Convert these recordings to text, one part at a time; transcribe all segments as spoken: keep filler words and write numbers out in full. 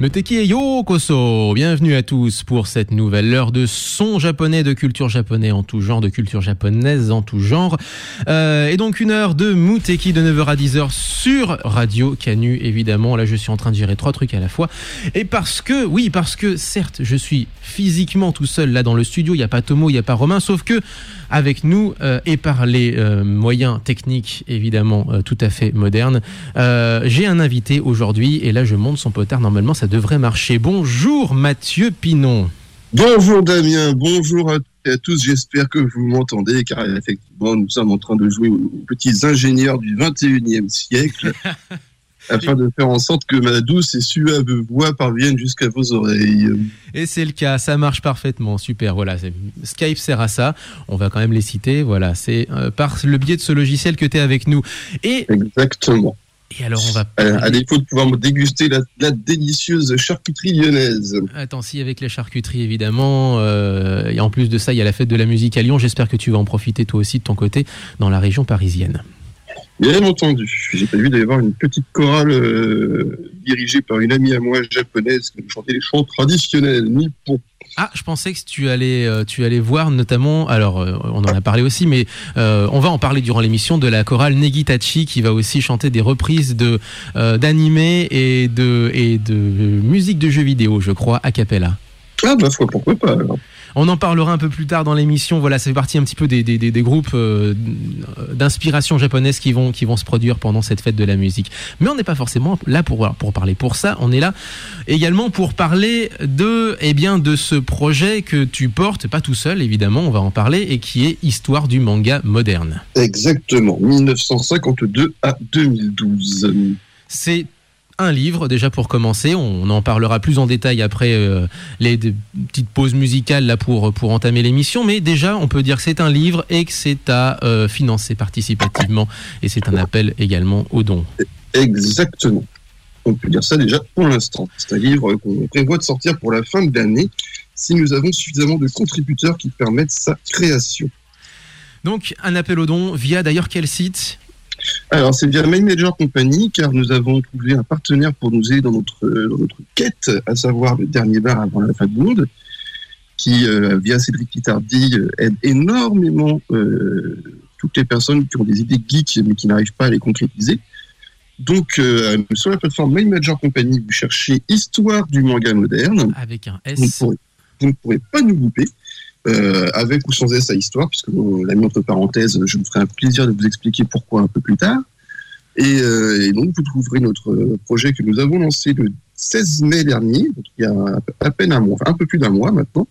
Muteki et yokoso, bienvenue à tous pour cette nouvelle heure de son japonais, de culture japonais en tout genre, de culture japonaise en tout genre. Euh, et donc une heure de Muteki de neuf heures à dix heures sur Radio Canu, évidemment. Là, je suis en train de gérer trois trucs à la fois. Et parce que, oui, parce que certes, je suis physiquement tout seul là dans le studio, il n'y a pas Tomo, il n'y a pas Romain, sauf que avec nous euh, et par les euh, moyens techniques évidemment euh, tout à fait modernes, euh, j'ai un invité aujourd'hui et là je monte son potard, normalement ça devrait marcher. Bonjour Mathieu Pinon. Bonjour Damien, bonjour à, à tous, j'espère que vous m'entendez car effectivement nous sommes en train de jouer aux petits ingénieurs du vingt et unième siècle afin de faire en sorte que ma douce et suave voix parvienne jusqu'à vos oreilles. Et c'est le cas, ça marche parfaitement, super. Voilà, c'est... Skype sert à ça, on va quand même les citer. Voilà, c'est euh, par le biais de ce logiciel que tu es avec nous. Et... Exactement. Et alors on va parler... à défaut de pouvoir me déguster la, la délicieuse charcuterie lyonnaise. Attends, si avec les charcuteries évidemment, euh, et en plus de ça il y a la fête de la musique à Lyon, j'espère que tu vas en profiter toi aussi de ton côté dans la région parisienne. Bien entendu, j'ai prévu d'aller voir une petite chorale euh, dirigée par une amie à moi japonaise qui chantait les chants traditionnels nippons. Ah, je pensais que tu allais, euh, tu allais voir notamment, alors euh, on en a parlé aussi, mais euh, on va en parler durant l'émission, de la chorale Negitachi qui va aussi chanter des reprises de, euh, d'animés et de, et de musique de jeux vidéo, je crois, a cappella. Ah bah foi, pourquoi pas alors. On en parlera un peu plus tard dans l'émission. Voilà, ça fait partie un petit peu des, des, des groupes euh, d'inspiration japonaise qui vont, qui vont se produire pendant cette fête de la musique. Mais on n'est pas forcément là pour, pour parler pour ça. On est là également pour parler de, eh bien, de ce projet que tu portes, pas tout seul évidemment, on va en parler, et qui est Histoire du manga moderne. Exactement, dix-neuf cent cinquante-deux à deux mille douze. C'est un livre déjà pour commencer, on en parlera plus en détail après euh, les de, petites pauses musicales là pour, pour entamer l'émission, mais déjà on peut dire que c'est un livre et que c'est à euh, financer participativement et c'est un appel également aux dons. Exactement, on peut dire ça déjà pour l'instant. C'est un livre qu'on prévoit de sortir pour la fin de l'année si nous avons suffisamment de contributeurs qui permettent sa création. Donc un appel aux dons via d'ailleurs quel site ? Alors, c'est via My Major Company, car nous avons trouvé un partenaire pour nous aider dans notre, dans notre quête, à savoir le dernier bar avant la fin du monde, qui, euh, via Cédric Pitardi, euh, aide énormément euh, toutes les personnes qui ont des idées geeks, mais qui n'arrivent pas à les concrétiser. Donc, euh, sur la plateforme My Major Company, vous cherchez Histoire du manga moderne. Avec un S. Vous ne pourrez, vous ne pourrez pas nous louper. Euh, avec ou sans S à histoire, puisque on l'a mis entre parenthèses, je me ferai un plaisir de vous expliquer pourquoi un peu plus tard. Et, euh, et donc, vous trouverez notre projet que nous avons lancé le seize mai dernier, donc il y a à peine un mois, enfin un peu plus d'un mois maintenant,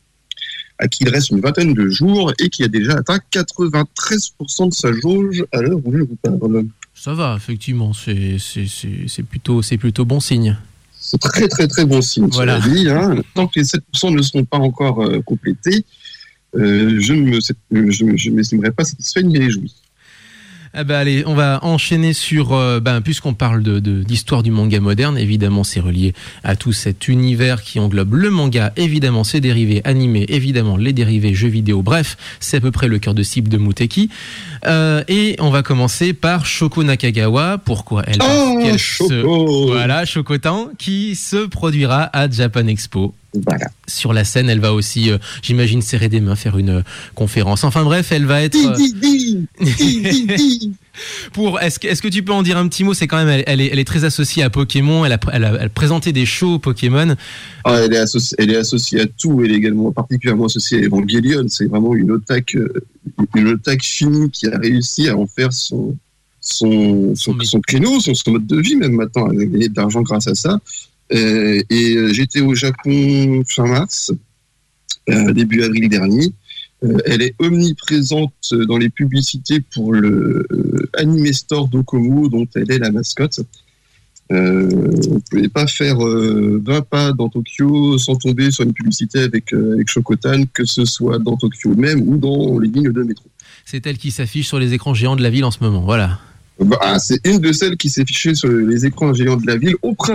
à qui il reste une vingtaine de jours et qui a déjà atteint quatre-vingt-treize pour cent de sa jauge à l'heure où je vous parle. Ça va, effectivement, c'est, c'est, c'est, c'est, plutôt, c'est plutôt bon signe. C'est très très très bon signe. Voilà. Dit, hein. Tant que les sept pour cent ne seront pas encore euh, complétés, euh, je ne me, je, je m'estimerai pas satisfait ni réjoui. Ah bah allez, on va enchaîner sur, euh, ben, puisqu'on parle de, de, d'histoire du manga moderne, évidemment c'est relié à tout cet univers qui englobe le manga, évidemment ses dérivés animés, évidemment les dérivés jeux vidéo, bref, c'est à peu près le cœur de cible de Muteki. Euh, et on va commencer par Shoko Nakagawa. Pourquoi elle Oh, qu'elle Shoko se... Voilà, Shokotan, qui se produira à Japan Expo. Voilà. Sur la scène, elle va aussi, euh, j'imagine, serrer des mains, faire une euh, conférence. Enfin bref, elle va être... Euh... Di, di, di, di, di. Pour, est-ce que, est-ce que tu peux en dire un petit mot ? C'est quand même, elle, elle, est, elle est très associée à Pokémon. Elle a, elle a, elle a présenté des shows Pokémon. Ah, elle est associée, elle est associée à tout. Elle est également particulièrement associée à Evangelion. C'est vraiment une otaku, une otaku finie qui a réussi à en faire son son son, son, son créneau, son, son mode de vie même maintenant. Elle a gagné de l'argent grâce à ça. Euh, et j'étais au Japon fin mars, euh, début avril dernier. Euh, elle est omniprésente dans les publicités pour le euh, Anime Store Docomo, dont elle est la mascotte. Euh, on ne pouvait pas faire euh, vingt pas dans Tokyo sans tomber sur une publicité avec, euh, avec Shokotan, que ce soit dans Tokyo même ou dans les lignes de métro. C'est elle qui s'affiche sur les écrans géants de la ville en ce moment, voilà. Bah, c'est une de celles qui s'est affichée sur les écrans géants de la ville au printemps.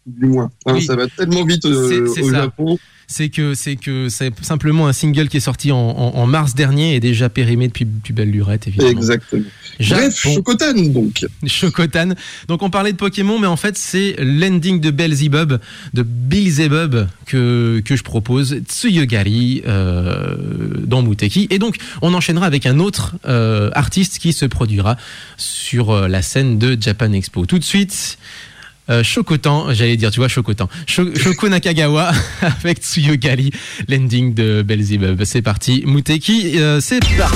du moins. Hein, oui. Ça va tellement vite euh, c'est, c'est au ça. Japon. C'est que c'est que c'est simplement un single qui est sorti en, en, en mars dernier et déjà périmé depuis plus belle lurette, évidemment. Exactement. Japon. Bref, Shokotan donc. Shokotan. Donc on parlait de Pokémon, mais en fait c'est l'ending de Beelzebub, de Beelzebub que que je propose, Tsuyugari euh, dans Muteki. Et donc on enchaînera avec un autre euh, artiste qui se produira sur euh, la scène de Japan Expo. Tout de suite. Euh, Shokotan, j'allais dire, tu vois, Shokotan. Shoko, Shoko Nakagawa avec Tsuyugari, l'ending de Beelzebub. C'est parti, Muteki, euh, c'est parti.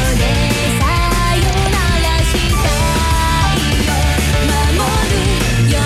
Yo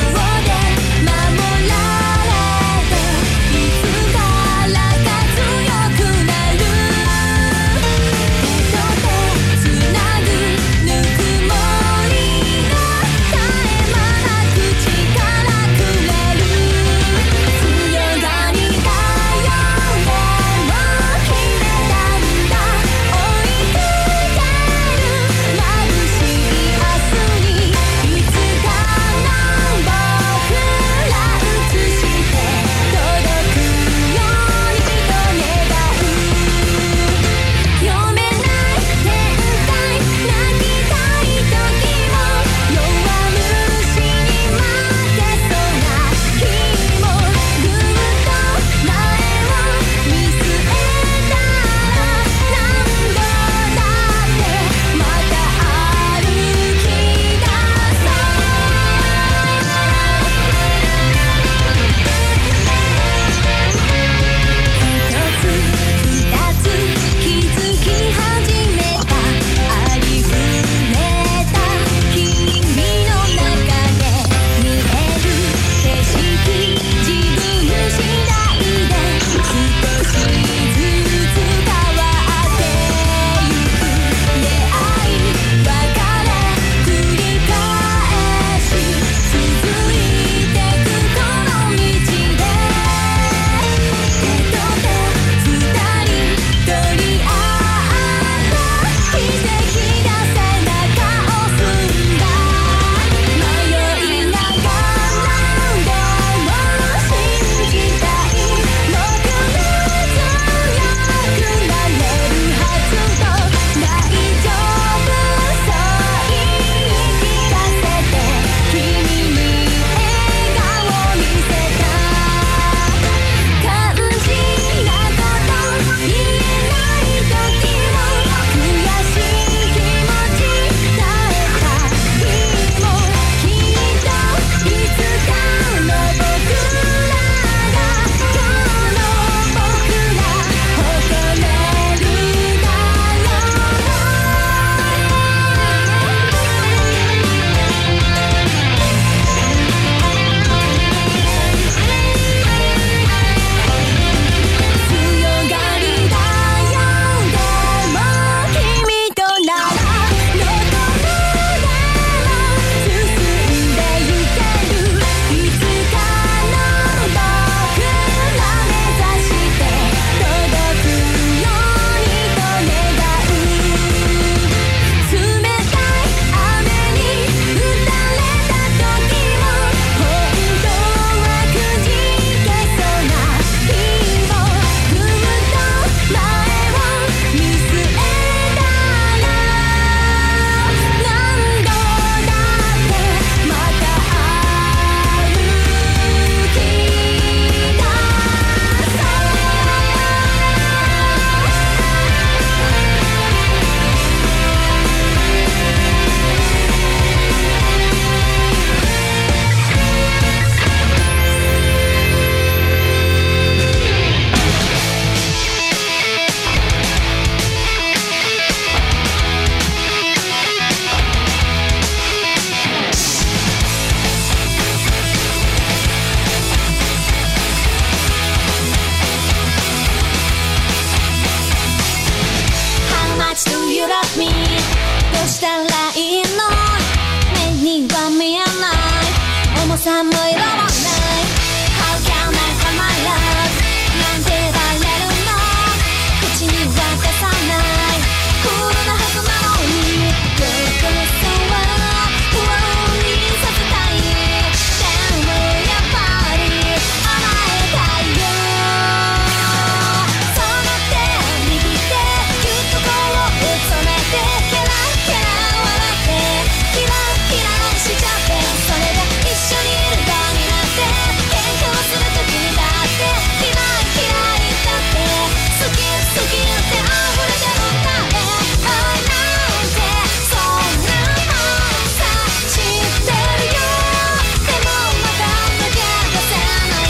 さんも色もない How can I find my love なんて言われるの口には出さないクールなはずなのにどこそう不安にさせたいでもやっぱり甘えたいよその手を握ってぎゅっとこううつめてケラケラ笑ってキラキラしちゃってそれで一緒にいる側になって喧嘩をするときにだって嫌い嫌いだって好き好きって溢れてるんだね愛なんてそんなもんさ知ってるよでもまだ抜け出せない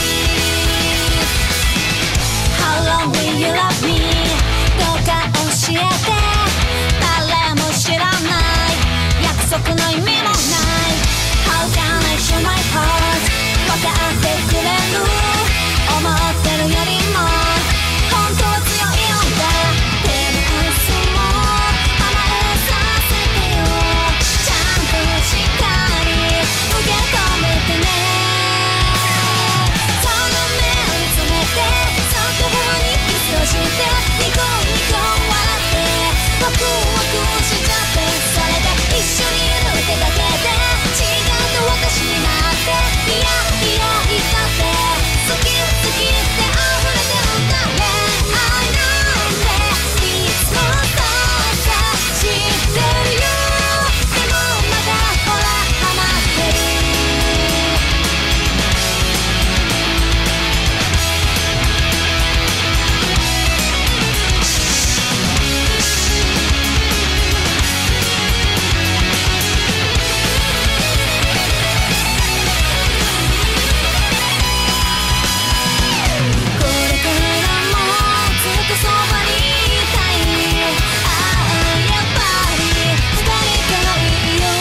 How long will you love me どうか教えて誰も知らない約束の意味もない How can I show my heart 分かってくれる思ってるよりも本当は強いようだでも明日も甘えさせてよちゃんとしっかり受け止めてねその目を見つめてそっと頬にキスをしてニコニコ笑ってワクワクしちゃってそれで一緒にいるってだけで違う私になっていやいやいたって好き好きって溢れてるんだね愛なんていつもそうさ知ってるよでもまだほらハマってるこれからもずっとそばにいたいああやっぱり二人からいいよ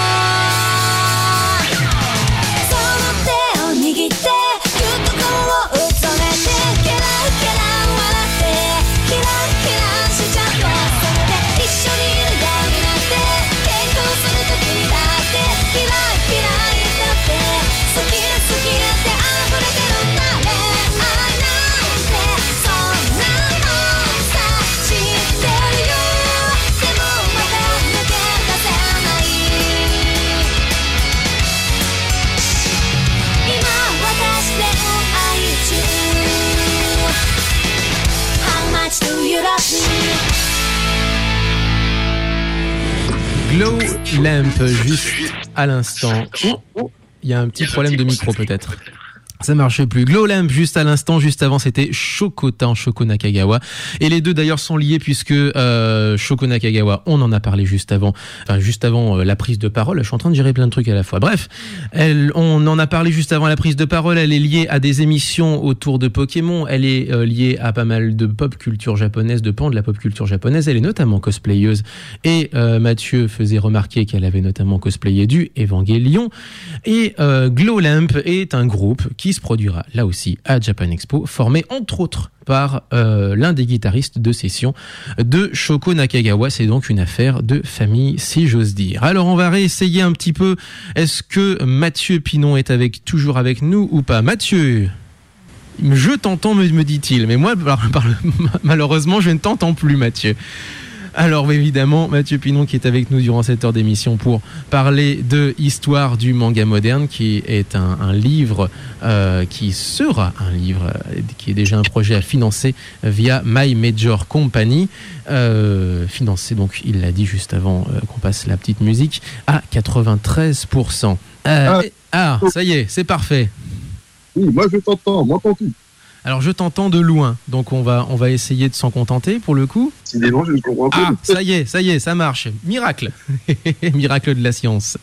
その手を握ってぎゅっとこううつめてケラケラ笑ってキラキラしちゃってそれで一緒にいる側になって喧嘩をするときにだってキラキラ言ったって好き好きって溢れてるんだね愛なんてそんなもんさ知ってるよでもまだ抜け出せない今私恋愛中 How much do you love me Glow Lamp, juste à l'instant. Oh, il y a un petit problème de micro peut-être. Ça marchait plus. Glow Lamp, juste à l'instant, juste avant, c'était Shokota, Shoko Nakagawa. Et les deux d'ailleurs sont liés puisque euh, Shoko Nakagawa, on en a parlé juste avant, enfin juste avant euh, la prise de parole. Je suis en train de gérer plein de trucs à la fois. Bref, elle, on en a parlé juste avant la prise de parole. Elle est liée à des émissions autour de Pokémon. Elle est euh, liée à pas mal de pop culture japonaise, de pans de la pop culture japonaise. Elle est notamment cosplayeuse. Et euh, Mathieu faisait remarquer qu'elle avait notamment cosplayé du Evangelion. Et euh, Glow Lamp est un groupe qui se produira là aussi à Japan Expo, formé entre autres par euh, l'un des guitaristes de session de Shoko Nakagawa. C'est donc une affaire de famille, si j'ose dire. Alors on va réessayer un petit peu. Est-ce que Mathieu Pinon est avec, toujours avec nous ou pas? Mathieu, je t'entends, me, me dit-il, mais moi par, par, malheureusement je ne t'entends plus, Mathieu. Alors évidemment, Mathieu Pinon qui est avec nous durant cette heure d'émission pour parler de Histoire du manga moderne, qui est un, un livre euh, qui sera un livre euh, qui est déjà un projet à financer via My Major Company, euh, financé donc, il l'a dit juste avant euh, qu'on passe la petite musique, à quatre-vingt-treize pour cent. Euh, ah. Et, ah, ça y est, c'est parfait. Oui, moi je t'entends, m'entends-tu? Alors je t'entends de loin, donc on va, on va essayer de s'en contenter pour le coup. Décidément, je ne comprends pas. Ah, ça y est, ça y est, ça marche. Miracle. Miracle de la science.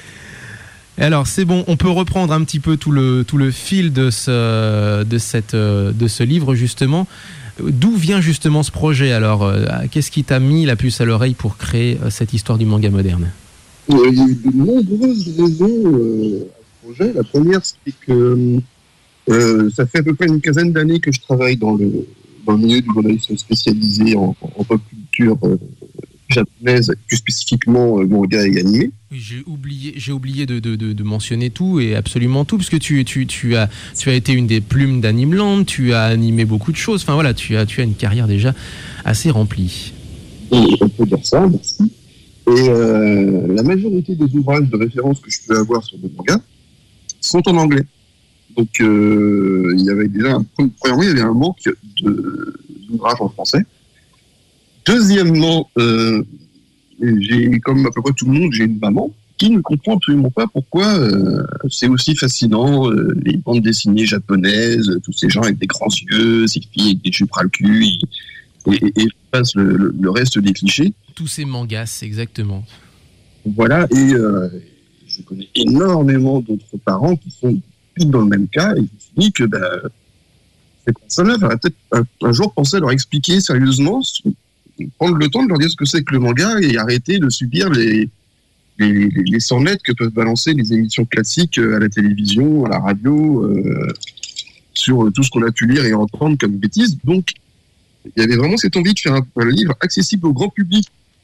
Alors c'est bon, on peut reprendre un petit peu tout le, tout le fil de ce, de, cette, de ce livre justement. D'où vient justement ce projet? Alors, qu'est-ce qui t'a mis la puce à l'oreille pour créer cette histoire du manga moderne? Il y a eu de nombreuses raisons euh, à ce projet. La première, c'est que Euh, ça fait à peu près une quinzaine d'années que je travaille dans le, dans le milieu du journalisme spécialisé en, en pop culture euh, japonaise, plus spécifiquement euh, manga et animé. Oui, j'ai oublié, j'ai oublié de, de, de, de mentionner tout et absolument tout, parce que tu, tu, tu, as, tu as été une des plumes d'Animeland, tu as animé beaucoup de choses, enfin voilà, tu as, tu as une carrière déjà assez remplie. Et on peut dire ça, merci. Et euh, la majorité des ouvrages de référence que je peux avoir sur le manga sont en anglais. Donc, euh, il y avait déjà, un, premièrement, il y avait un manque de, d'ouvrages en français. Deuxièmement, euh, j'ai, comme à peu près tout le monde, j'ai une maman qui ne comprend absolument pas pourquoi euh, c'est aussi fascinant, euh, les bandes dessinées japonaises, tous ces gens avec des grands yeux, ces filles avec des jupes ras le cul, et, et, et je passe le, le, le reste des clichés. Tous ces mangas, exactement. Voilà, et euh, je connais énormément d'autres parents qui sont tous dans le même cas, et je me suis dit que bah, ces personnes-là, il faudrait peut-être un, un jour penser à leur expliquer sérieusement, prendre le temps de leur dire ce que c'est que le manga et arrêter de subir les, les, les, les sornettes que peuvent balancer les émissions classiques à la télévision, à la radio, euh, sur tout ce qu'on a pu lire et entendre comme bêtises. Donc, il y avait vraiment cette envie de faire un, un livre accessible au grand public.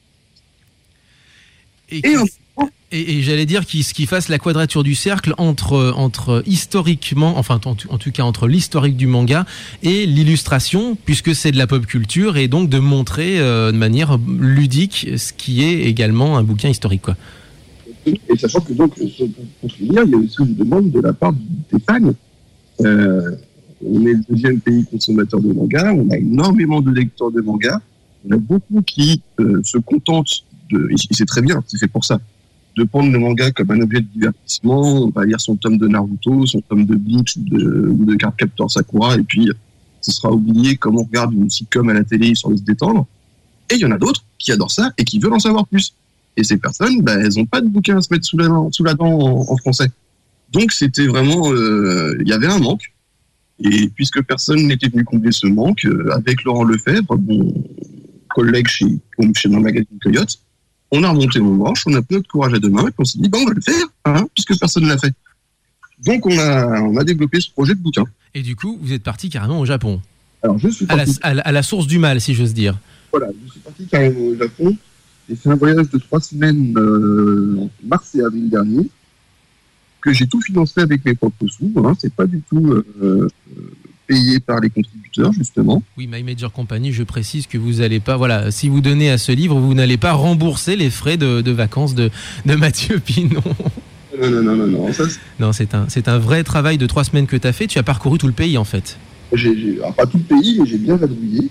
Et, et, et, et j'allais dire qu'il, qu'il fasse la quadrature du cercle entre, entre historiquement, enfin en, en tout cas entre l'historique du manga et l'illustration, puisque c'est de la pop culture, et donc de montrer euh, de manière ludique ce qui est également un bouquin historique, quoi. Et sachant que donc, pour finir, il y a aussi une demande de la part des fans. Euh, on est le deuxième pays consommateur de manga, on a énormément de lecteurs de manga, on a beaucoup qui euh, se contentent de, et c'est très bien, c'est fait pour ça, de prendre le manga comme un objet de divertissement. On va lire son tome de Naruto, son tome de Bleach ou de, ou de Cardcaptor Sakura, et puis ce sera oublié comme on regarde une sitcom à la télé sur le se détendre. Et il y en a d'autres qui adorent ça et qui veulent en savoir plus. Et ces personnes, bah, elles n'ont pas de bouquin à se mettre sous la, sous la dent en, en français. Donc c'était vraiment, euh, il y avait un manque. Et puisque personne n'était venu combler ce manque, euh, avec Laurent Lefebvre, mon collègue chez, chez dans le magazine Coyote, on a remonté mon manche, on a pris notre courage à deux mains, et on s'est dit, bon, on va le faire, hein, puisque personne ne l'a fait. Donc, on a, on a développé ce projet de bouquin. Et du coup, vous êtes parti carrément au Japon. Alors, je suis parti... à, la, à, la, à la source du mal, si j'ose dire. Voilà, je suis parti carrément au Japon. J'ai fait un voyage de trois semaines euh, en mars et avril dernier, que j'ai tout financé avec mes propres sous. Hein, c'est pas du tout euh, euh, payé par les contributeurs, justement. Oui, My Major Company, je précise que vous n'allez pas, voilà, si vous donnez à ce livre, vous n'allez pas rembourser les frais de, de vacances de, de Mathieu Pinon. Non, non, non, non, non. Ça, c'est... non c'est, un, c'est un vrai travail de trois semaines que tu as fait. Tu as parcouru tout le pays, en fait. J'ai, j'ai, alors, pas tout le pays, mais j'ai bien vadrouillé.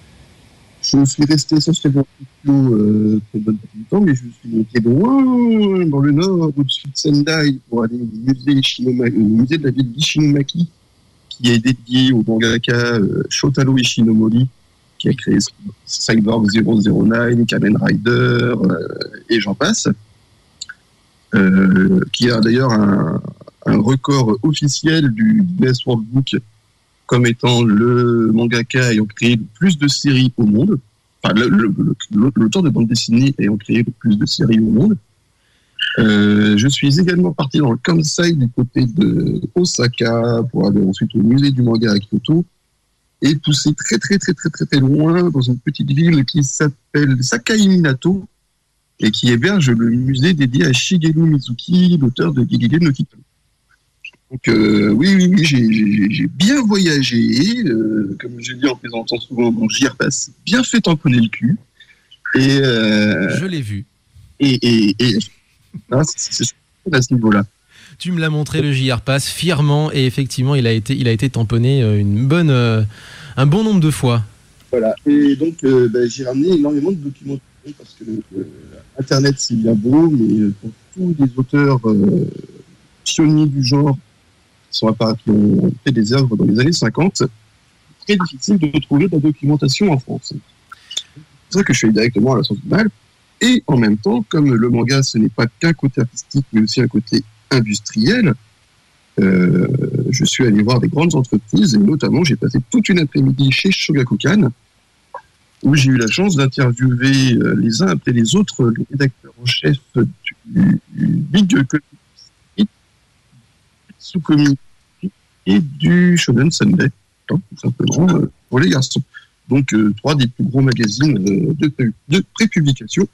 Je suis resté essentiellement euh, très bonne partie du temps, mais je suis monté loin dans le nord, au-dessus de Sendai, pour aller au musée, Ishinomaki, au musée de la ville d'Ishinomaki, qui est dédié au mangaka euh, Shotaro Ishinomori, qui a créé Cyborg zéro zéro neuf, Kamen Rider, euh, et j'en passe, euh, qui a d'ailleurs un, un record officiel du Guinness World Book comme étant le mangaka ayant créé le plus de séries au monde, enfin le, le, le, l'auteur de bande dessinée ayant créé le plus de séries au monde. Euh, je suis également parti dans le Kansai du côté de Osaka pour aller ensuite au musée du manga à Kyoto et pousser très très très très très très loin dans une petite ville qui s'appelle Sakai Minato et qui héberge le musée dédié à Shigeru Mizuki, l'auteur de Gege no Kitaro. Donc euh, oui, oui, oui, j'ai, j'ai, j'ai bien voyagé, euh, comme je dis en plaisantant souvent, mon J R P A S bien fait tamponner le cul. Et, euh, je l'ai vu. Et, et, et ah, c'est, c'est, c'est à ce niveau-là. Tu me l'as montré, le J R Pass, fièrement, et effectivement, il a été, il a été tamponné une bonne, euh, un bon nombre de fois. Voilà, et donc euh, bah, j'ai ramené énormément de documents parce que euh, Internet c'est bien beau, mais pour tous les auteurs euh, pionniers du genre qui, sont apparus, qui ont fait des œuvres dans les années cinquante, c'est très difficile de trouver de la documentation en France. C'est pour ça que je suis allé directement à la source du mal. Et en même temps, comme le manga, ce n'est pas qu'un côté artistique, mais aussi un côté industriel, euh, je suis allé voir des grandes entreprises, et notamment, j'ai passé toute une après-midi chez Shogakukan, où j'ai eu la chance d'interviewer euh, les uns après les autres les rédacteurs en chef du, du Big Comic, Tsukomi et du Shonen Sunday, tout simplement, euh, pour les garçons. donc euh, trois des plus gros magazines euh, de, pré- de prépublication.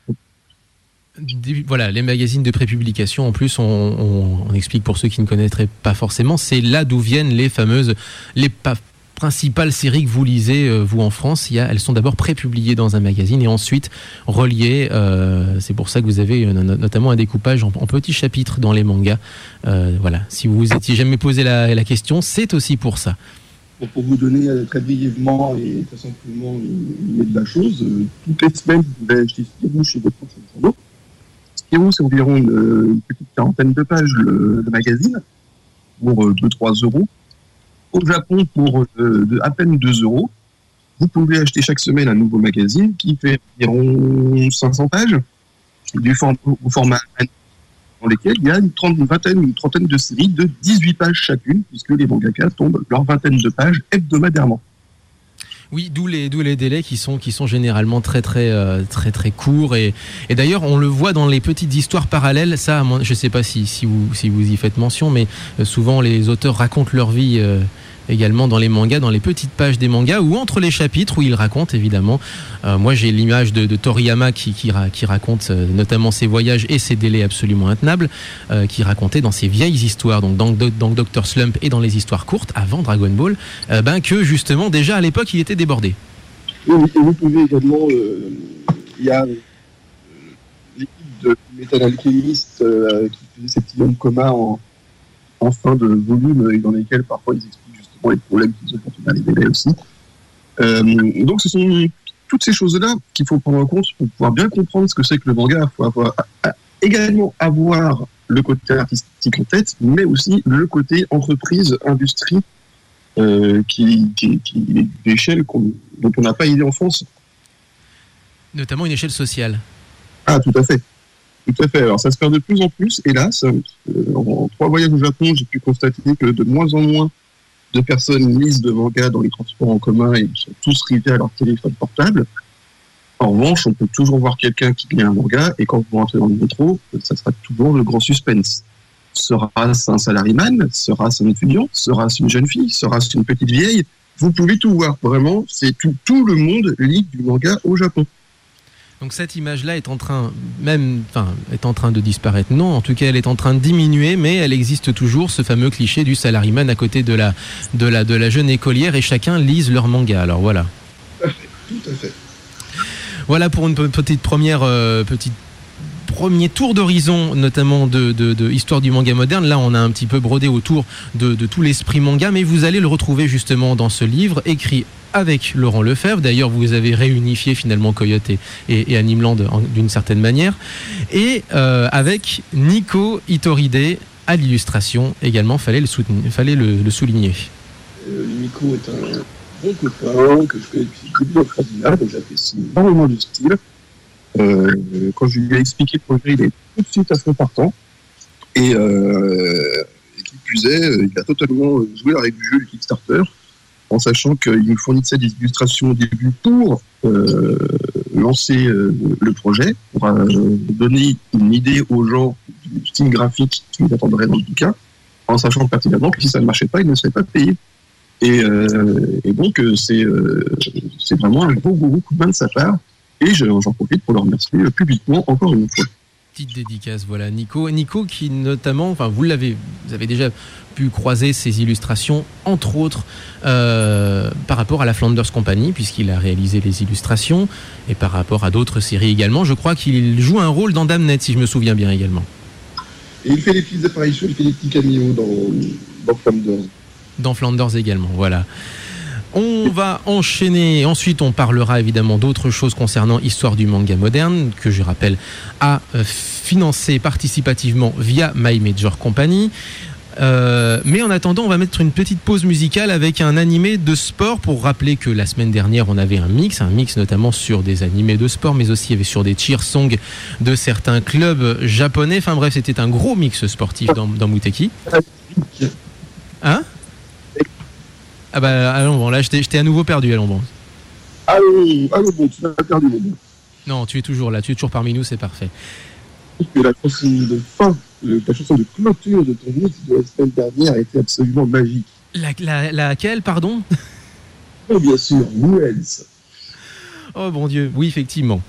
Voilà, les magazines de prépublication, en plus, on, on, on explique pour ceux qui ne connaîtraient pas forcément, c'est là d'où viennent les fameuses, les pa- principales séries que vous lisez, euh, vous en France. Il y a, elles sont d'abord prépubliées dans un magazine et ensuite reliées. Euh, c'est pour ça que vous avez euh, notamment un découpage en, en petits chapitres dans les mangas. Euh, voilà, si vous vous étiez jamais posé la, la question, c'est aussi pour ça. Pour vous donner euh, très brièvement et très simplement l'idée de la chose, euh, toutes les semaines, vous pouvez acheter Spirou chez votre journaux. Spirou, c'est environ une, une petite quarantaine de pages, le, le magazine, pour euh, deux à trois euros. Au Japon, pour euh, de, à peine deux euros. Vous pouvez acheter chaque semaine un nouveau magazine qui fait environ cinq cents pages, du form- au format dans lesquels il y a une, trente, une vingtaine ou une trentaine de séries de dix-huit pages chacune, puisque les mangakas tombent leur vingtaine de pages hebdomadairement. Oui, d'où les, d'où les délais qui sont, qui sont généralement très très euh, très très courts et, et d'ailleurs on le voit dans les petites histoires parallèles. Ça, je ne sais pas si, si, vous, si vous y faites mention, mais souvent les auteurs racontent leur vie euh, également dans les mangas, dans les petites pages des mangas ou entre les chapitres où ils racontent évidemment. Euh, moi j'ai l'image de, de Toriyama qui, qui, qui raconte euh, notamment ses voyages et ses délais absolument intenables, euh, qui racontait dans ses vieilles histoires, donc dans, dans docteur Slump et dans les histoires courtes avant Dragon Ball, euh, ben, que justement déjà à l'époque il était débordé. Oui, et vous pouvez également, euh, il y a euh, l'équipe de Metal Alchemist euh, qui faisait ces petits noms de coma en, en fin de volume et dans lesquels parfois ils expliquent les problèmes qu'ils ont quand on a les délais aussi. Euh, donc ce sont toutes ces choses-là qu'il faut prendre en compte pour pouvoir bien comprendre ce que c'est que le manga. Il faut avoir, à, également avoir le côté artistique en tête, mais aussi le côté entreprise, industrie, euh, qui, qui, qui est d'échelle qu'on, dont on n'a pas idée en France. Notamment une échelle sociale. Ah, tout à fait. Tout à fait. Alors ça se perd de plus en plus, hélas. Euh, en, en trois voyages au Japon, j'ai pu constater que de moins en moins de personnes lisent de mangas dans les transports en commun et ils sont tous rivés à leur téléphone portable. En revanche, on peut toujours voir quelqu'un qui lit un manga et quand vous rentrez dans le métro, ça sera toujours le grand suspense. Sera-ce un salariman? Sera-ce un étudiant? Sera-ce une jeune fille? Sera-ce une petite vieille? Vous pouvez tout voir. Vraiment, c'est tout, tout le monde lit du manga au Japon. Donc cette image-là est en train, même, enfin, est en train de disparaître. Non, en tout cas, elle est en train de diminuer, mais elle existe toujours, ce fameux cliché du salaryman à côté de la, de la, de la jeune écolière, et chacun lise leur manga. Alors voilà. Tout à fait. Tout à fait. Voilà pour une petite première, euh, petite premier tour d'horizon, notamment de, de, de histoire du manga moderne. Là, on a un petit peu brodé autour de, de tout l'esprit manga, mais vous allez le retrouver justement dans ce livre écrit avec Laurent Lefebvre. D'ailleurs, vous avez réunifié finalement Coyote et, et, et Animeland en, d'une certaine manière. Et euh, avec Nico Itoride à l'illustration également, fallait le, soutenir, fallait le, le souligner. Euh, Nico est un bon copain que je connais depuis le début de Cardinal, donc j'apprécie énormément du style. Euh, quand je lui ai expliqué le projet, il est tout de suite à fond partant. Et, euh, et qui plus est, il a totalement joué avec du jeu du Kickstarter, en sachant qu'il nous fournissait des illustrations au début pour euh, lancer euh, le projet, pour euh, donner une idée aux gens du style graphique qui nous attendraient dans le bouquin, en sachant pertinemment que si ça ne marchait pas, ils ne seraient pas payés. Et, euh, et donc, c'est, euh, c'est vraiment un gros, gros coup de main de sa part. Et j'en profite pour le remercier publiquement encore une fois. Petite dédicace, voilà, Nico. Nico qui notamment, enfin vous l'avez, vous avez déjà pu croiser ses illustrations, entre autres euh, par rapport à la Flanders Company, puisqu'il a réalisé les illustrations, et par rapport à d'autres séries également. Je crois qu'il joue un rôle dans Damned, si je me souviens bien également. Et il fait des petites apparitions, il fait des petits caméos dans, dans Flanders. Dans Flanders également, voilà. On va enchaîner, ensuite on parlera évidemment d'autres choses concernant Histoire du manga moderne, que je rappelle a financé participativement via My Major Company. Euh, mais en attendant, on va mettre une petite pause musicale avec un animé de sport, pour rappeler que la semaine dernière on avait un mix, un mix notamment sur des animés de sport, mais aussi sur des cheer songs de certains clubs japonais. Enfin bref, c'était un gros mix sportif dans, dans Muteki. Hein? Ah bah allons bon, là je t'ai, je t'ai à nouveau perdu, allons bon. Allons, allons bon, tu m'as perdu mon bon. Non, tu es toujours là, tu es toujours parmi nous, c'est parfait. Que la chanson de fin, la chanson de clôture de ton mix de la semaine dernière a été absolument magique. La, la, laquelle, pardon? Oh, bien sûr, Wells. Oh bon Dieu, oui effectivement.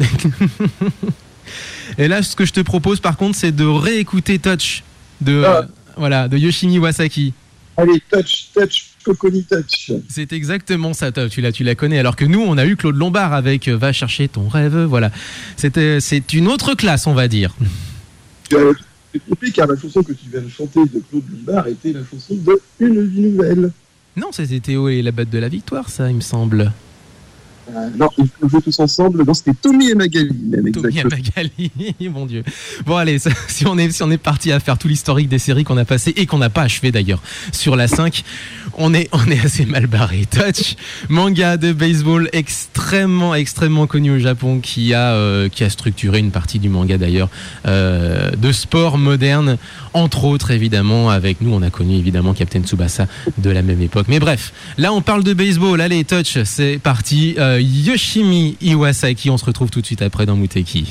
Et là, ce que je te propose par contre, c'est de réécouter Touch de, Ah. euh, voilà, de Yoshimi Iwasaki. Allez, touch, touch, Coconi touch. C'est exactement ça, tu la, tu la connais. Alors que nous, on a eu Claude Lombard avec euh, Va chercher ton rêve. Voilà, c'était, c'est une autre classe, on va dire. Tu as été trompé car la chanson que tu viens de chanter de Claude Lombard était la chanson de Une vie nouvelle. Non, c'était Théo et la batte de la victoire, ça, il me semble. Euh, non, ils faut jouer tous ensemble. Non, c'était Tommy et Magali, même, Tommy et exactement. Magali, mon Dieu. Bon allez, ça, si on est si on est parti à faire tout l'historique des séries qu'on a passées et qu'on n'a pas achevé d'ailleurs sur la cinq, on est on est assez mal barré. Touch, manga de baseball extrêmement extrêmement connu au Japon qui a euh, qui a structuré une partie du manga d'ailleurs euh, de sport moderne, entre autres évidemment. Avec nous, on a connu évidemment Captain Tsubasa de la même époque. Mais bref, là on parle de baseball. Allez, Touch, c'est parti. Euh, Yoshimi Iwasaki, on se retrouve tout de suite après dans Muteki.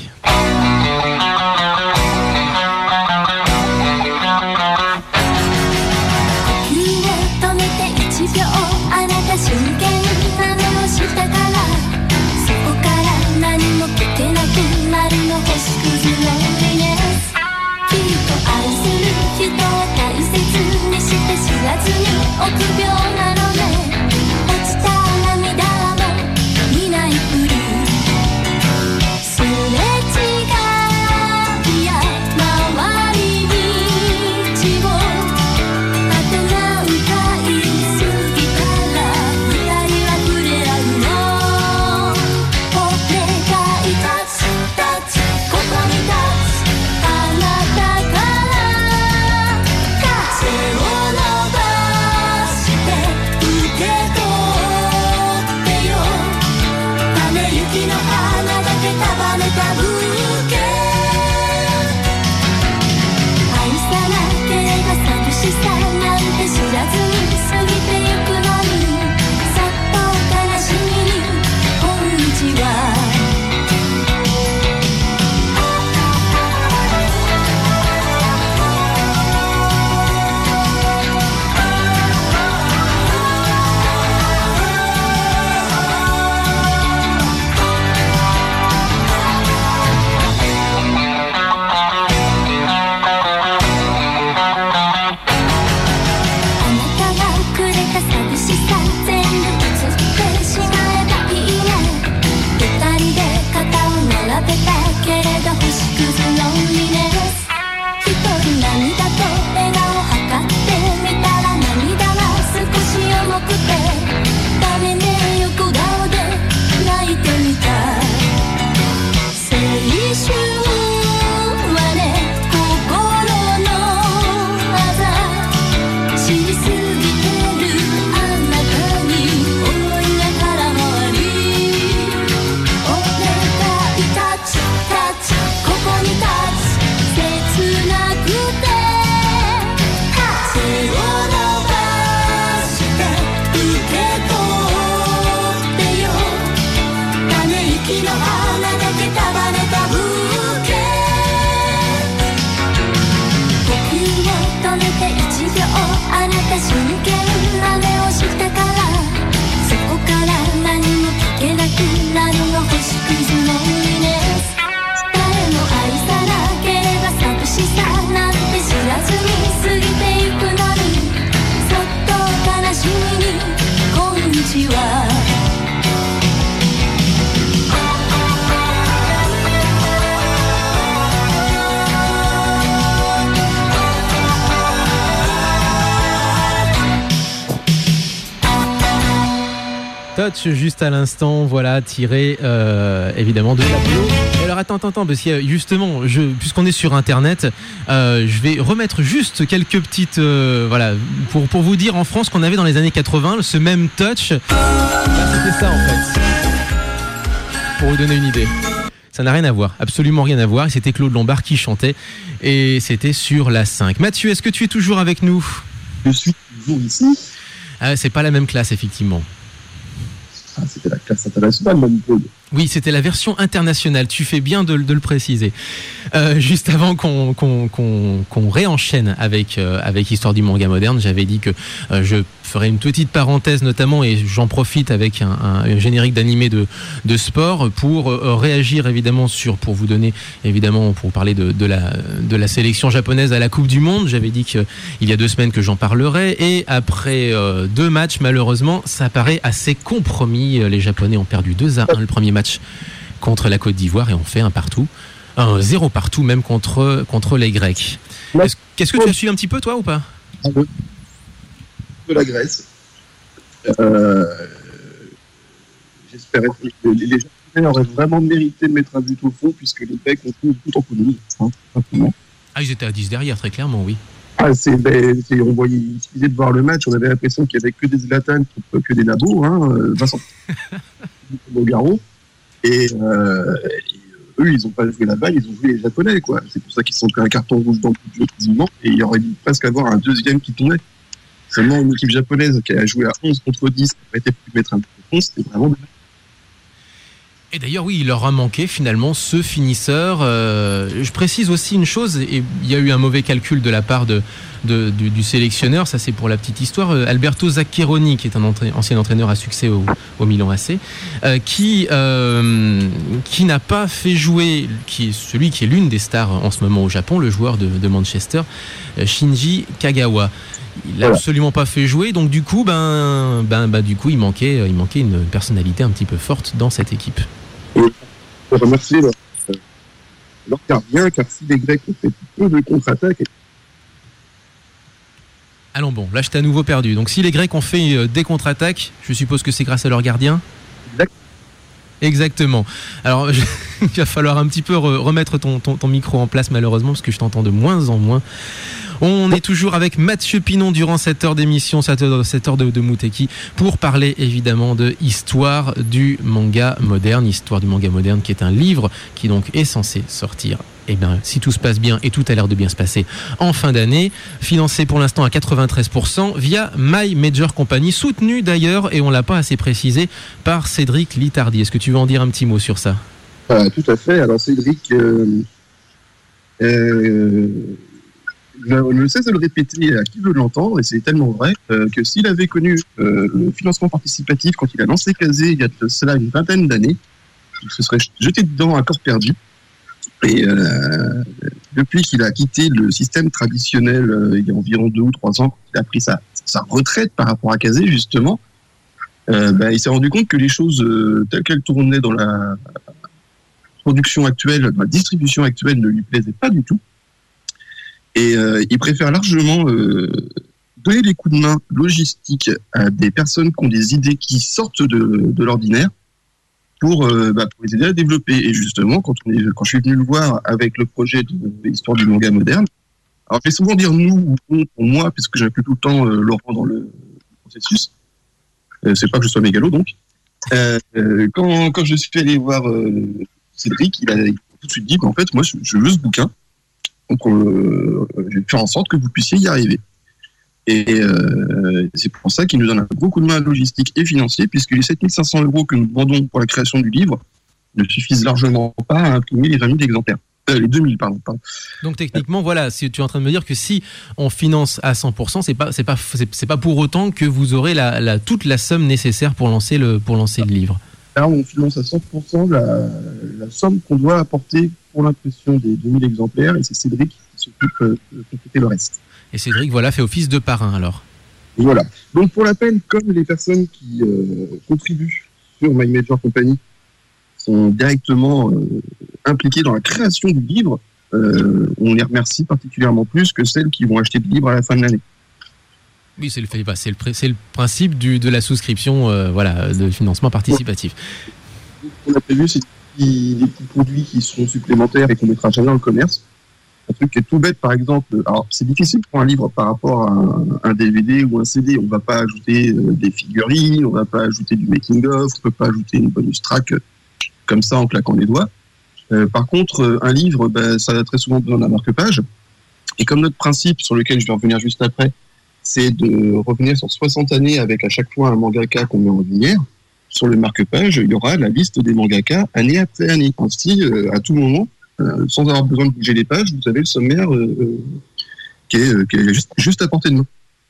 'Touch' juste à l'instant, voilà, tiré euh, évidemment de l'Apollo. Alors attends, attends, attends, parce que justement, je, puisqu'on est sur Internet, euh, je vais remettre juste quelques petites, euh, voilà, pour, pour vous dire en France qu'on avait dans les années quatre-vingts, ce même Touch, bah, c'était ça en fait, pour vous donner une idée. Ça n'a rien à voir, absolument rien à voir, et c'était Claude Lombard qui chantait, et c'était sur la cinq. Mathieu, est-ce que tu es toujours avec nous? Je suis toujours ici. Ah, c'est pas la même classe, effectivement. Ah, c'était la classe internationale, Manipole. Oui, c'était la version internationale. Tu fais bien de, de le préciser. Euh, juste avant qu'on, qu'on, qu'on, qu'on réenchaîne avec, euh, avec Histoire du manga moderne, j'avais dit que euh, je ferai une petite parenthèse notamment, et j'en profite avec un, un, un générique d'animé de, de sport pour euh, réagir évidemment sur, pour vous donner évidemment, pour vous parler de, de, la, de la sélection japonaise à la Coupe du Monde. J'avais dit qu'il y a deux semaines que j'en parlerai, et après euh, deux matchs, malheureusement, ça paraît assez compromis. Les Japonais ont perdu deux à un le premier match contre la Côte d'Ivoire, et on fait un partout, un zéro partout même contre, contre les Grecs. Est-ce, qu'est-ce que tu as suivi un petit peu toi ou pas? De la Grèce. Euh, j'espérais que les, les Japonais auraient vraiment mérité de mettre un but au fond, puisque les Grecs ont tout, tout en connu. Hein, simplement. Ah, ils étaient à dix derrière, très clairement, oui. Ah, c'est, ben, c'est, on voyait, il suffisait de voir le match, on avait l'impression qu'il n'y avait que des Zlatan, que des Nabos, hein, Vincent Bogaro. Et, euh, et eux, ils n'ont pas joué la balle, ils ont joué les Japonais, quoi. C'est pour ça qu'ils se sont pris un carton rouge dans le jeu quasiment, et il y aurait dû presque avoir un deuxième qui tombait. Seulement une équipe japonaise qui a joué à onze contre dix, qui aurait été pu mettre un peu de onze, c'était vraiment dommage. Et d'ailleurs, oui, il leur a manqué finalement ce finisseur. Euh, je précise aussi une chose, et il y a eu un mauvais calcul de la part de, de, du, du sélectionneur, ça c'est pour la petite histoire. Alberto Zaccheroni, qui est un entra- ancien entraîneur à succès au, au Milan A C, euh, qui, euh, qui n'a pas fait jouer, qui est celui qui est l'une des stars en ce moment au Japon, le joueur de, de Manchester, Shinji Kagawa. Il l'a voilà. absolument pas fait jouer, donc du coup, ben, ben, ben, du coup, il manquait, il manquait une personnalité un petit peu forte dans cette équipe. Et je remercier leur, leur gardien, car si les Grecs ont fait peu de contre-attaques. Allons bon, là je t'ai à nouveau perdu. Donc si les Grecs ont fait des contre-attaques, je suppose que c'est grâce à leur gardien. Exact. Exactement. Alors je, il va falloir un petit peu re- remettre ton, ton, ton micro en place malheureusement, parce que je t'entends de moins en moins. On est toujours avec Mathieu Pinon durant cette heure d'émission, cette heure, cette heure de, de Muteki, pour parler évidemment de Histoire du manga moderne. Histoire du manga moderne qui est un livre qui donc est censé sortir, eh bien, si tout se passe bien, et tout a l'air de bien se passer, en fin d'année, financé pour l'instant à quatre-vingt-treize pour cent via My Major Company, soutenu d'ailleurs, et on ne l'a pas assez précisé, par Cédric Litardi. Est-ce que tu veux en dire un petit mot sur ça? Ah, tout à fait. Alors Cédric... Euh, euh... Je ne cesse de le répéter à qui veut l'entendre, et c'est tellement vrai euh, que s'il avait connu euh, le financement participatif quand il a lancé Kazé il y a de cela une vingtaine d'années, il se serait jeté dedans à corps perdu. Et euh, depuis qu'il a quitté le système traditionnel euh, il y a environ deux ou trois ans, quand il a pris sa, sa retraite par rapport à Kazé justement, euh, bah, il s'est rendu compte que les choses euh, telles qu'elles tournaient dans la production actuelle, dans la distribution actuelle, ne lui plaisaient pas du tout. Et euh, il préfère largement euh, donner des coups de main logistiques à des personnes qui ont des idées qui sortent de, de l'ordinaire pour, euh, bah, pour les aider à développer. Et justement, quand, on est, quand je suis venu le voir avec le projet de, de l'histoire du manga moderne, alors je vais souvent dire nous ou on pour moi, puisque j'ai plus tout le temps euh, Laurent dans le processus. Euh, c'est pas que je sois mégalo donc. Euh, quand, quand je suis allé voir euh, Cédric, il a, il a tout de suite dit qu'en fait, moi, je, je veux ce bouquin. Donc, euh, je vais faire en sorte que vous puissiez y arriver. Et euh, c'est pour ça qu'il nous donne un gros coup de main logistique et financier, puisque les sept mille cinq cents euros que nous demandons pour la création du livre ne suffisent largement pas à imprimer les vingt mille exemplaires. Euh, les deux mille, pardon, pardon. Donc techniquement, voilà, si tu es en train de me dire que si on finance à cent pour cent, c'est pas, c'est pas, c'est, c'est pas pour autant que vous aurez la, la, toute la somme nécessaire pour lancer le, pour lancer le livre. Là, on finance à cent pour cent la, la somme qu'on doit apporter pour l'impression des deux mille exemplaires, et c'est Cédric qui s'occupe de compléter le reste. Et Cédric, voilà, fait office de parrain, alors. Et voilà. Donc, pour la peine, comme les personnes qui euh, contribuent sur My Major Company sont directement euh, impliquées dans la création du livre, euh, on les remercie particulièrement plus que celles qui vont acheter le livre à la fin de l'année. Oui, c'est le, c'est le, c'est le principe du, de la souscription, euh, voilà, de financement participatif. Ce qu'on a prévu, c'est des petits produits qui seront supplémentaires et qu'on mettra jamais dans le commerce. Un truc qui est tout bête, par exemple. Alors, c'est difficile pour un livre par rapport à un, un D V D ou un C D. On ne va pas ajouter euh, des figurines, on ne va pas ajouter du making-of, on ne peut pas ajouter une bonus track euh, comme ça en claquant les doigts. Euh, par contre, euh, un livre, ben, ça a très souvent besoin d'un marque-page. Et comme notre principe, sur lequel je vais revenir juste après, c'est de revenir sur soixante années avec à chaque fois un mangaka qu'on met en lumière, sur le marque-page, il y aura la liste des mangaka année après année. Ainsi, euh, à tout moment, euh, sans avoir besoin de bouger les pages, vous avez le sommaire euh, euh, qui est, euh, qui est juste, juste à portée de main.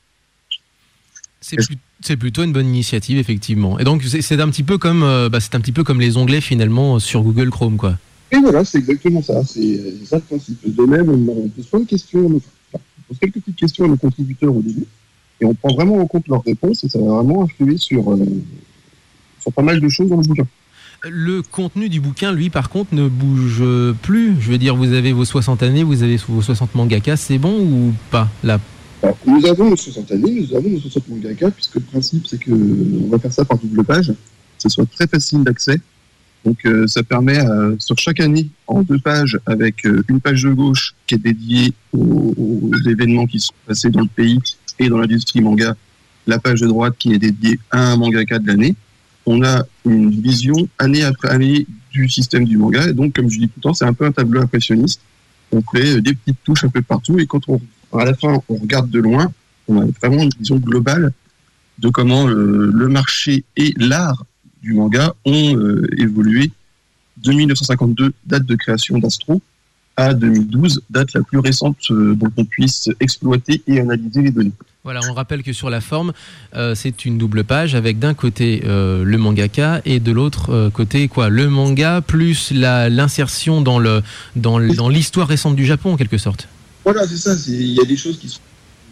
C'est, plus, c'est plutôt une bonne initiative, effectivement. Et donc, c'est, c'est, un petit peu comme, euh, bah, c'est un petit peu comme les onglets, finalement, sur Google Chrome, quoi. Et voilà, c'est exactement ça. C'est, c'est ça le principe. De même, on pose plein de questions, on pose quelques petites questions à nos contributeurs au début, et on prend vraiment en compte leurs réponses, et ça va vraiment influer sur, euh, sur pas mal de choses dans le bouquin. Le contenu du bouquin, lui, par contre, ne bouge plus. Je veux dire, vous avez vos soixante années, vous avez vos soixante mangakas, c'est bon ou pas là? Alors, nous avons nos soixante années, nous avons nos soixante mangakas, puisque le principe, c'est que on va faire ça par double page, que ce soit très facile d'accès. Donc, euh, ça permet, euh, sur chaque année, en deux pages, avec euh, une page de gauche qui est dédiée aux, aux événements qui sont passés dans le pays et dans l'industrie manga, la page de droite qui est dédiée à un mangaka de l'année. On a une vision année après année du système du manga. Et donc, comme je dis tout le temps, c'est un peu un tableau impressionniste. On fait des petites touches un peu partout. Et quand on, à la fin, on regarde de loin, on a vraiment une vision globale de comment le, le marché et l'art du manga ont euh, évolué de dix-neuf cent cinquante-deux, date de création d'Astro, à deux mille douze, date la plus récente euh, dont on puisse exploiter et analyser les données. Voilà, on rappelle que sur la forme, euh, c'est une double page avec d'un côté euh, le mangaka et de l'autre euh, côté quoi, le manga plus la, l'insertion dans, le, dans, le, dans l'histoire récente du Japon en quelque sorte. Voilà, c'est ça. C'est, il y a des choses qui sont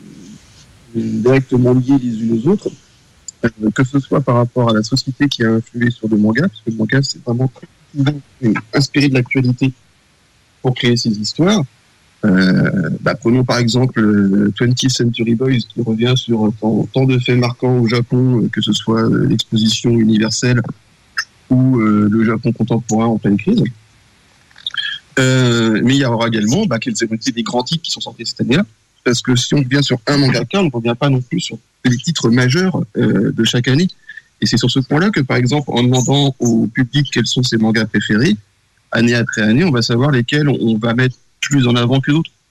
directement liées les unes aux autres, euh, que ce soit par rapport à la société qui a influé sur le manga, parce que le manga c'est vraiment inspiré de l'actualité pour créer ces histoires. Euh, bah, prenons par exemple euh, twentieth Century Boys qui revient sur tant, tant de faits marquants au Japon, euh, que ce soit euh, l'exposition universelle ou euh, le Japon contemporain en pleine crise. Euh, mais il y aura également bah, quels ont été des grands titres qui sont sortis cette année-là, parce que si on revient sur un mangaka, on ne revient pas non plus sur les titres majeurs euh, de chaque année. Et c'est sur ce point-là que, par exemple, en demandant au public quels sont ses mangas préférés, année après année, on va savoir lesquels on va mettre plus en avant que d'autres.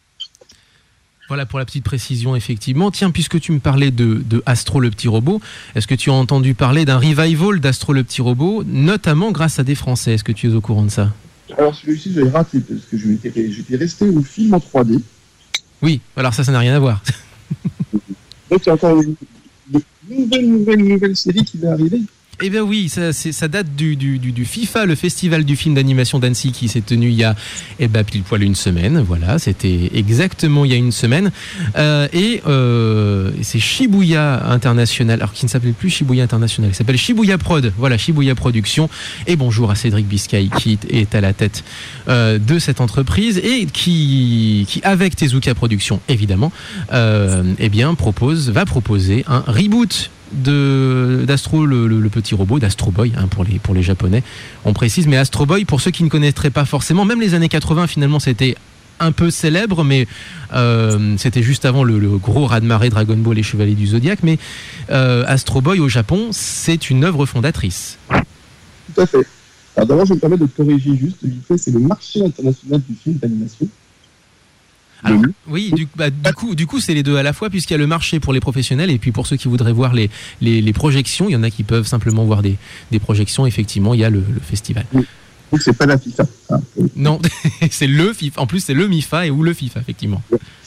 Voilà pour la petite précision, effectivement. Tiens, puisque tu me parlais de, de Astro le petit robot, est-ce que tu as entendu parler d'un revival d'Astro le petit robot, notamment grâce à des Français? Est-ce que tu es au courant de ça? Alors celui-ci, j'avais raté, parce que je m'étais, j'étais resté au film en trois D. Oui, alors ça, ça n'a rien à voir. Donc il y a encore une, une nouvelle, nouvelle, nouvelle série qui va arriver. Eh bien oui, ça, c'est, ça date du, du, du, du FIFA, le festival du film d'animation d'Annecy qui s'est tenu il y a eh ben, pile poil une semaine. Voilà, c'était exactement il y a une semaine. Euh, et euh, c'est Shibuya International, alors qui ne s'appelle plus Shibuya International, il s'appelle Shibuya Prod. Voilà, Shibuya Production. Et bonjour à Cédric Biscay qui est à la tête euh, de cette entreprise et qui, qui avec Tezuka Production évidemment, euh, eh bien propose, va proposer un reboot de d'Astro le, le, le petit robot d'Astro Boy hein, pour les pour les japonais on précise, mais Astro Boy pour ceux qui ne connaîtraient pas forcément, même les années quatre-vingts finalement c'était un peu célèbre, mais euh, c'était juste avant le, le gros raz-de-marée Dragon Ball et Chevaliers du Zodiaque, mais euh, Astro Boy au Japon c'est une œuvre fondatrice. Tout à fait. Alors d'abord je me permets de corriger juste vite fait, c'est le marché international du film d'animation. Alors, oui, du, bah, du coup, du coup, c'est les deux à la fois, puisqu'il y a le marché pour les professionnels et puis pour ceux qui voudraient voir les, les, les projections, il y en a qui peuvent simplement voir des, des projections. Effectivement, il y a le, le festival. Oui. Donc c'est pas la FIFA. Hein. Non, c'est le FIFA. En plus, c'est le MIFA et ou le FIFA, effectivement.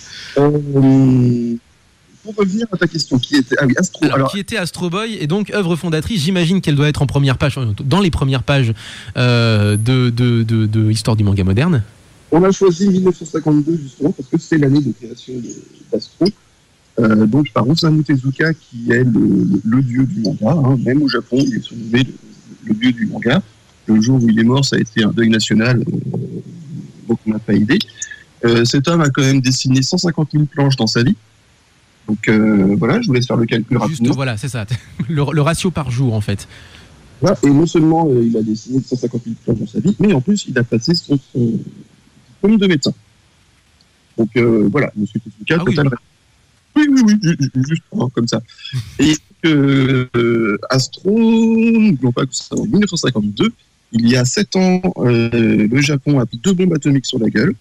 Euh, pour revenir à ta question, qui était ah oui, Astro. Alors, alors, qui était Astro Boy et donc œuvre fondatrice. J'imagine qu'elle doit être en première page, dans les premières pages euh, de, de, de, de Histoire du manga moderne. On a choisi dix-neuf cent cinquante-deux justement parce que c'est l'année de création d'Astro, euh, donc par Osamu Tezuka qui est le, le, le dieu du manga. Hein. Même au Japon, il est surnommé le, le dieu du manga. Le jour où il est mort, ça a été un deuil national, euh, donc on n'a pas idée. Euh, cet homme a quand même dessiné cent cinquante mille planches dans sa vie. Donc euh, voilà, je vous laisse faire le calcul rapidement. Juste, voilà, c'est ça, le, le ratio par jour en fait. Voilà. Et non seulement euh, il a dessiné cent cinquante mille planches dans sa vie, mais en plus il a passé son, son diplôme de médecin. Donc euh, voilà, monsieur Tezuka, ah, total. Oui, oui, oui, oui juste, juste hein, comme ça. Et euh, euh, Astro, n'oublions pas que c'est en dix-neuf cent cinquante-deux, il y a sept ans, euh, le Japon a pris deux bombes atomiques sur la gueule.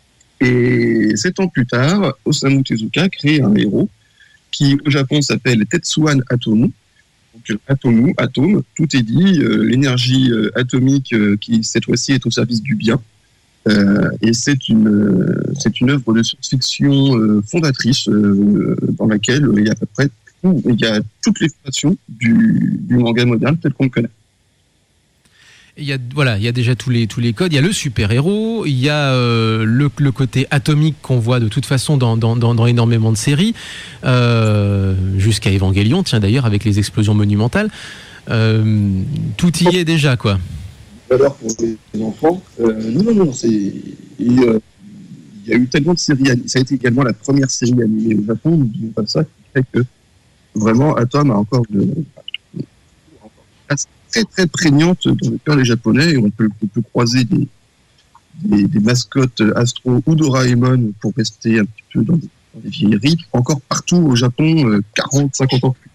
Et sept ans plus tard, Osamu Tezuka crée un héros qui, au Japon, s'appelle Tetsuan Atomu, donc Atomu, Atome, tout est dit, euh, l'énergie euh, atomique euh, qui cette fois-ci est au service du bien. Euh, et c'est une euh, c'est une œuvre de science-fiction euh, fondatrice euh, dans laquelle euh, il y a à peu près tout, il y a toutes les façons du, du manga moderne tel qu'on le connaît. Il y a voilà, il y a déjà tous les tous les codes. Il y a le super héros, il y a euh, le, le côté atomique qu'on voit de toute façon dans dans, dans, dans énormément de séries, euh, jusqu'à Evangelion. Tiens d'ailleurs avec les explosions monumentales, euh, tout y est déjà quoi. Alors pour les enfants, euh, non, non, non, c'est, et, euh, il y a eu tellement de séries, ça a été également la première série animée au Japon, n'oublions pas ça, qui fait que vraiment Atom a encore de, très très prégnante dans le cœur des Japonais, et on peut, on peut croiser des, des, des mascottes Astro ou Doraemon pour rester un petit peu dans des, dans des vieilleries, encore partout au Japon, quarante, cinquante ans plus.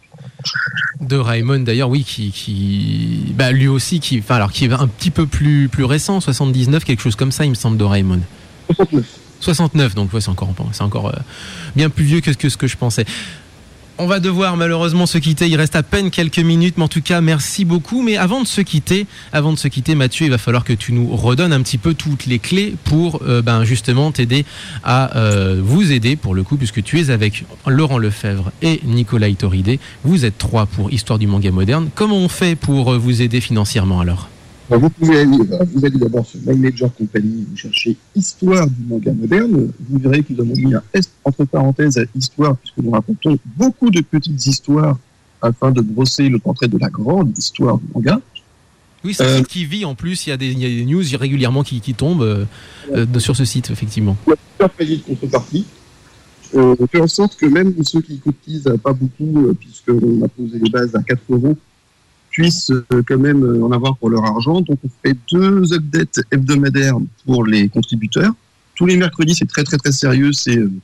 De Raimon d'ailleurs, oui, qui, qui, bah lui aussi, qui, enfin alors qui est un petit peu plus plus récent, soixante-dix-neuf, quelque chose comme ça, il me semble, de Raimon. soixante-neuf. soixante-neuf, donc ouais, c'est encore, c'est encore euh, bien plus vieux que, que ce que je pensais. On va devoir malheureusement se quitter, il reste à peine quelques minutes, mais en tout cas merci beaucoup. Mais avant de se quitter, avant de se quitter, Mathieu, il va falloir que tu nous redonnes un petit peu toutes les clés pour euh, ben, justement t'aider à euh, vous aider pour le coup, puisque tu es avec Laurent Lefebvre et Nicolas Itoridé. Vous êtes trois pour Histoire du manga moderne. Comment on fait pour vous aider financièrement alors ? Vous pouvez aller, vous allez d'abord sur My Major Company, vous cherchez Histoire du manga moderne, vous verrez qu'ils ont mis un S entre parenthèses à Histoire, puisque nous racontons beaucoup de petites histoires afin de brosser le portrait de la grande histoire du manga. Oui, c'est un site qui vit en plus, il y a des, il y a des news régulièrement qui, qui tombent euh, euh, sur ce site, effectivement. Il y a plusieurs paliers de contrepartie. Euh, on fait en sorte que même ceux qui cotisent pas beaucoup, euh, puisqu'on a posé les bases à quatre euros, puissent euh, quand même euh, en avoir pour leur argent. Donc on fait deux updates hebdomadaires pour les contributeurs. Tous les mercredis, c'est très très très sérieux. C'est euh,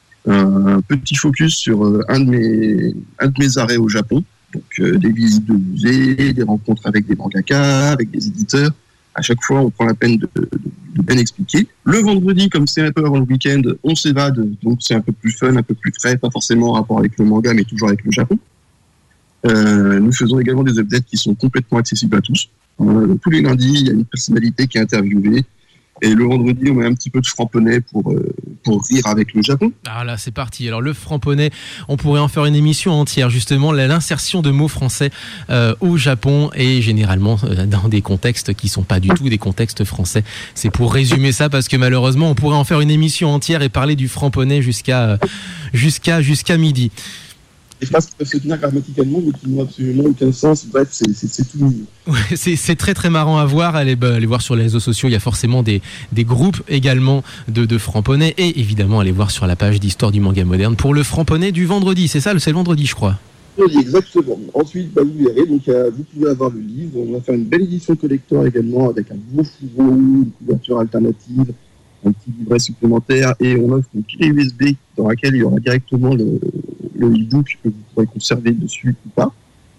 un petit focus sur euh, un, de mes, un de mes arrêts au Japon. Donc euh, des visites de musées, des rencontres avec des mangaka, avec des éditeurs. À chaque fois, on prend la peine de, de, de bien expliquer. Le vendredi, comme c'est un peu avant le week-end, on s'évade. Donc c'est un peu plus fun, un peu plus frais, pas forcément en rapport avec le manga, mais toujours avec le Japon. Euh, nous faisons également des updates qui sont complètement accessibles à tous. Euh, tous les lundis, il y a une personnalité qui est interviewée. Et le vendredi, on met un petit peu de franc-poney pour, euh, pour rire avec le Japon. Ah là, c'est parti. Alors le franc-poney, on pourrait en faire une émission entière, justement, l'insertion de mots français euh, au Japon et généralement euh, dans des contextes qui sont pas du tout des contextes français. C'est pour résumer ça parce que malheureusement, on pourrait en faire une émission entière et parler du franc-poney jusqu'à, jusqu'à, jusqu'à midi. Des phrases qui peuvent se tenir grammaticalement, mais qui n'ont absolument aucun sens. Bref, c'est, c'est, c'est tout mignon. Ouais, c'est, c'est très très marrant à voir. Allez, bah, allez voir sur les réseaux sociaux. Il y a forcément des, des groupes également de, de franc-poney. Et évidemment, allez voir sur la page d'Histoire du manga moderne pour le franc-poney du vendredi. C'est ça, c'est le vendredi, je crois. Oui, exactement. Ensuite, bah, vous verrez, donc, euh, vous pouvez avoir le livre. On va faire une belle édition collector également avec un beau fourreau, une couverture alternative, un petit livret supplémentaire et on offre une clé U S B dans laquelle il y aura directement le, le e-book que vous pourrez conserver dessus ou pas.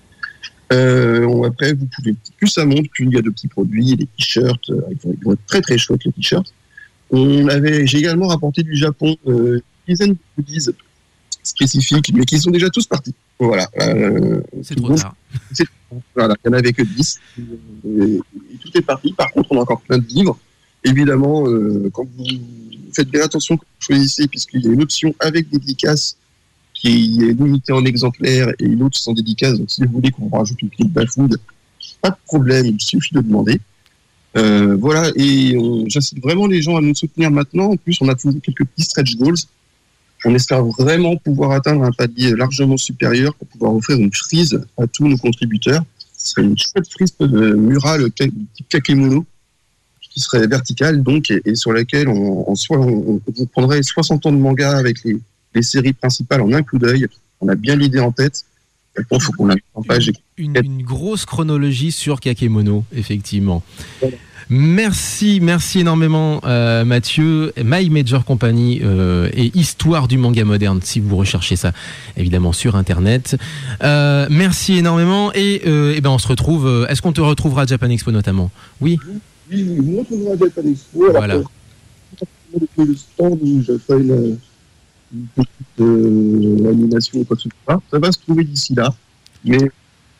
Euh, on, après, vous pouvez, plus ça monte, plus il y a de petits produits, des t-shirts, euh, ils, vont, ils vont être très très chouettes les t-shirts. On avait, j'ai également rapporté du Japon euh, une dizaine de goodies spécifiques, mais qui sont déjà tous partis. Voilà. Euh, c'est trop tard. C'est, voilà, il n'y en avait que dix. Et, et, et tout est parti. Par contre, on a encore plein de livres. Évidemment, euh, quand vous faites bien attention quand vous choisissez, puisqu'il y a une option avec dédicace qui est limitée en exemplaires et une autre sans dédicace. Donc, si vous voulez qu'on rajoute une clé de Bafood, pas de problème, il suffit de demander. Euh, voilà, et on, j'incite vraiment les gens à nous soutenir maintenant. En plus, on a trouvé quelques petits stretch goals. On espère vraiment pouvoir atteindre un palier largement supérieur pour pouvoir offrir une frise à tous nos contributeurs. Ce serait une chouette frise de murale type kakemono, qui serait verticale donc et, et sur laquelle on, on, soit, on, on prendrait soixante ans de manga avec les, les séries principales en un coup d'œil. On a bien l'idée en tête. Bon, faut qu'on la mette en page. Une, une, une grosse chronologie sur Kakemono, effectivement. Voilà. Merci, merci énormément euh, Mathieu. My Major Company euh, et Histoire du manga moderne, si vous recherchez ça, évidemment sur Internet. Euh, merci énormément et, euh, et ben on se retrouve. Euh, est-ce qu'on te retrouvera à Japan Expo notamment ? Oui. Oui, oui, vous retrouverez à Japan Expo. Alors, voilà. Depuis le stand où j'ai fait une, une petite euh, animation ou quoi que ce soit, ça va se trouver d'ici là. Mais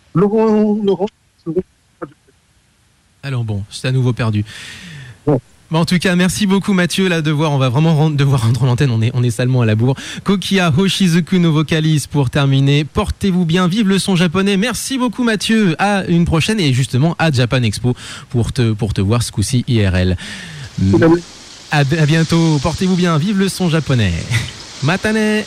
Laurent, Laurent, Alors bon, c'est à nouveau perdu. Bon. Bon, en tout cas, merci beaucoup Mathieu. Là, devoir, on va vraiment rendre, devoir rendre l'antenne. On est, on est salement à la bourre. Kokia Hoshizuku no vocalise pour terminer. Portez-vous bien, vive le son japonais. Merci beaucoup Mathieu. À une prochaine et justement à Japan Expo pour te, pour te voir ce coup-ci I R L. À, à bientôt. Portez-vous bien, vive le son japonais. Matane.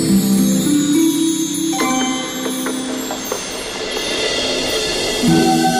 Thank you.